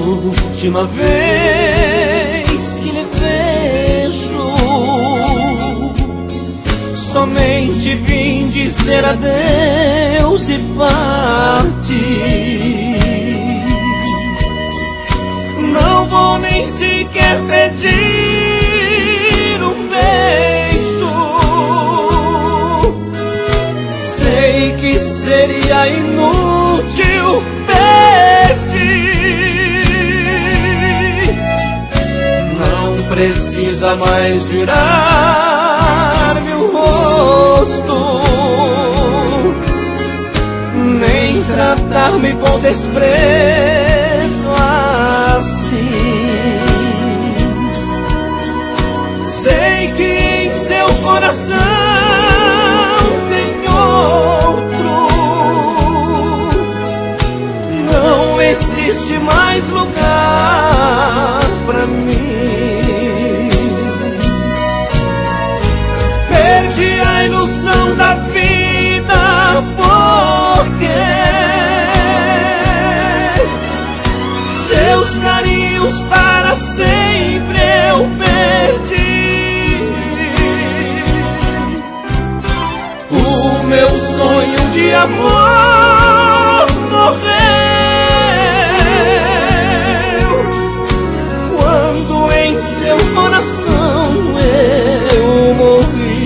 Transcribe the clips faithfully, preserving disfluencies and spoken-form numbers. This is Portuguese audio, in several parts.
última vez que lhe vejo, somente vim dizer adeus e partir. Não vou nem sequer pedir um beijo, sei que seria inútil pedir. Não precisa mais virar-me o rosto, nem tratar-me com desprezo assim. Sei que em seu coração tem outro, não existe mais lugar pra mim. Perdi a ilusão da vida porque seus carinhos para sempre eu perdi. O meu sonho de amor morreu quando em seu coração eu morri.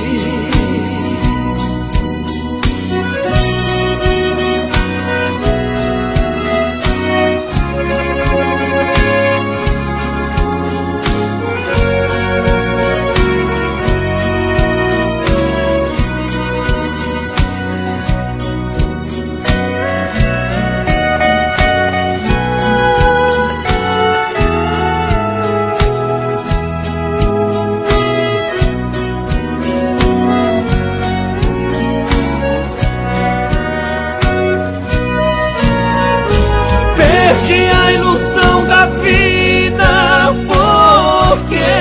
Perdi a ilusão da vida porque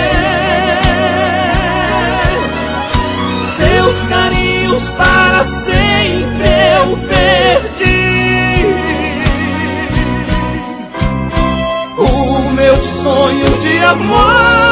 seus carinhos para sempre eu perdi. O meu sonho de amor